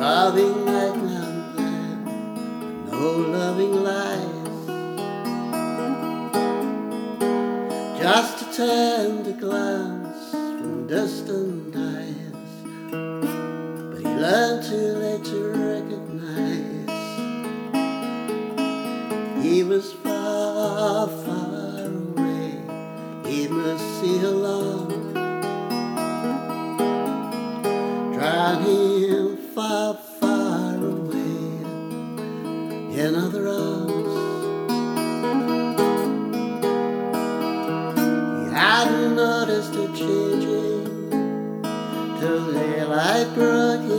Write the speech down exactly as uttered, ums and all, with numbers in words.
loving right now and then, no loving lies, just a tender glance from distant eyes. But he learned too late to recognize he was far, far away. He must see her long, drowning far, far away in other arms. He hadn't noticed her changing till daylight broke.